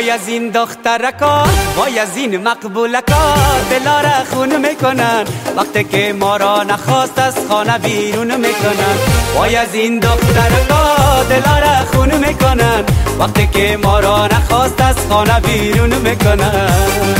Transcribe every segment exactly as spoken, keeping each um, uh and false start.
وای از این دخترکا، وای از این مقبولکا، دلا را خون میکنن وقتی که ما را نخواست از خانه بیرون میکنن. وای از این دخترکا، دلا را خون میکنن وقتی که ما را نخواست از خانه بیرون میکنن.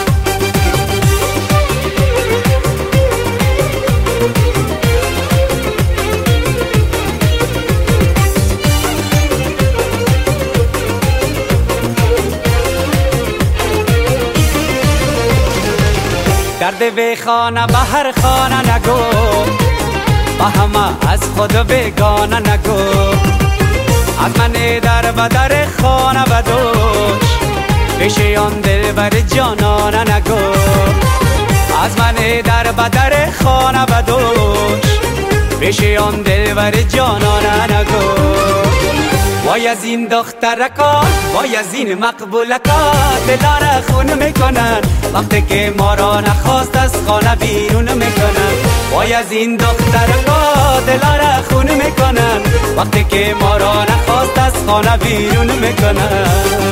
درد به خانه به هر خانه نگو، با همه از خود بگانه نگو. از من در بدر خانه بدوش، پیش آن دل بر جانانه نگو. از من در بدر خانه بدوش، پیش آن دل بر جانانه نگو. وای از این دخترکا، وای از این مقبولکا، دلا را خون میکنن وقتی که ما را نخواست از خانه بیرون میکنن. وای از این دخترکا، دلا را خون میکنن وقتی که ما را نخواست از خانه بیرون میکنن.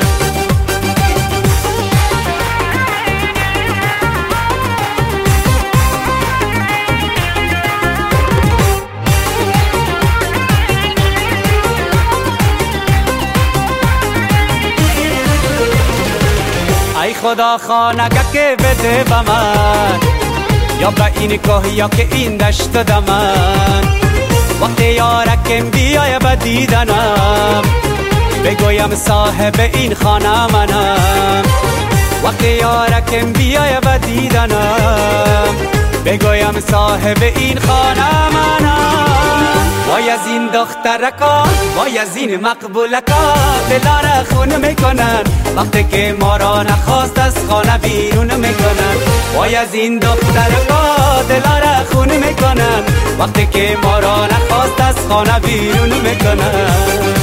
ای خدا خانگه که بده به من، یا به این کوه یا که این دشت دمن. وقتی یارکم بیای به دیدنم، بگویم صاحب این خانه منم. وقتی یارکم بیای به دیدنم، بگویم صاحب این خانه منم. وای از این دخترکا، وای از این مقبولکا، دلا را خون میکنن وقتی که ما را نخواست از خانه بیرون میکنن. وای از این دخترکا، دلا را خون میکنن وقتی که ما را نخواست از خانه بیرون میکنن.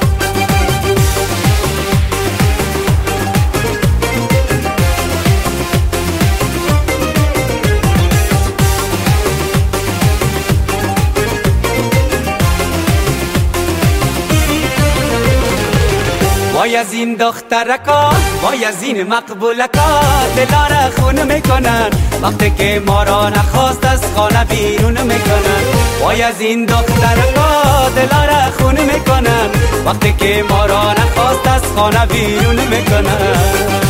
وای از این دخترکا، وای از این مقبولکا، دلا را خون میکنن وقتی که ما را نخواست از خانه بیرون میکنن. وای از این دخترکا، دلا را خون میکنن وقتی که ما را نخواست از خانه بیرون میکنن.